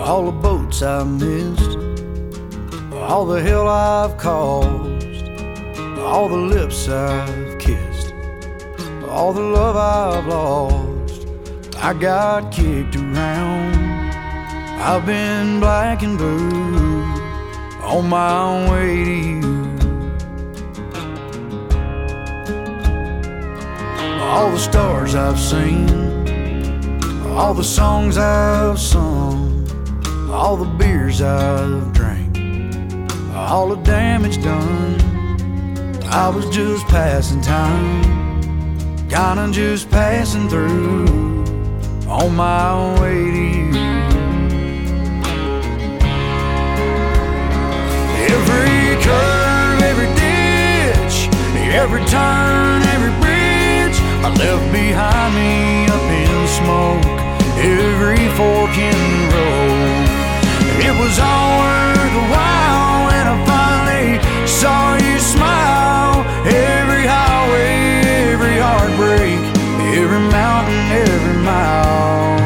all the boats I've missed, all the hell I've caused, all the lips I've kissed, all the love I've lost. I got kicked around, I've been black and blue on my way to you. All the stars I've seen, all the songs I've sung, all the beers I've drank, all the damage done. I was just passing time, kinda just passing through on my way to you. Every curve, every ditch, every turn, every bridge I left behind me up in smoke, every fork in the road. It was all worth the while when I finally saw you smile. Every highway, every heartbreak, every mountain, every mile.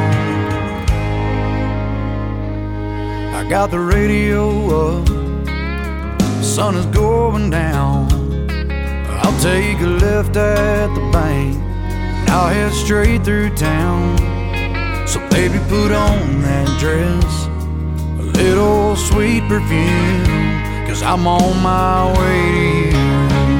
I got the radio up, the sun is going down. I'll take a left at the bank, and I'll head straight through town. So baby, put on that dress, a little sweet perfume, 'cause I'm on my way to you.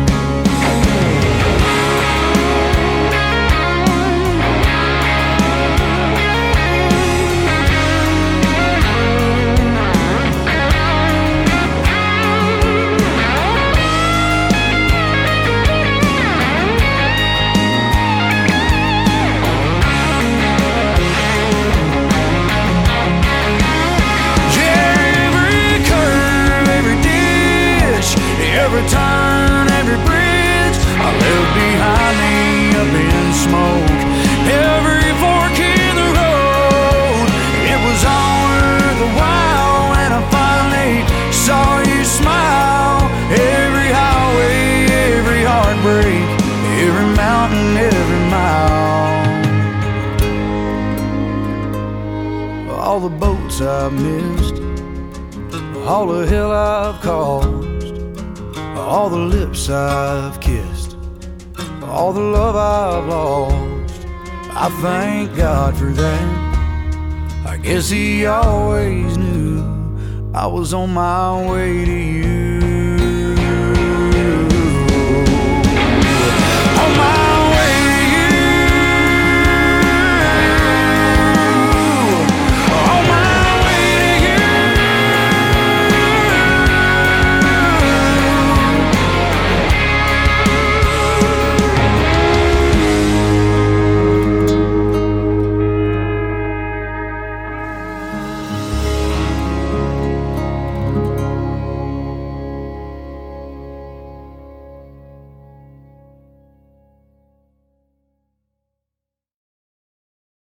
Every turn, every bridge I left behind me up in smoke, every fork in the road. It was all worth the while when I finally saw you smile. Every highway, every heartbreak, every mountain, every mile. All the boats I've missed, all the hell I've caused, all the lips I've kissed, all the love I've lost. I thank God for that. I guess He always knew I was on my way to you.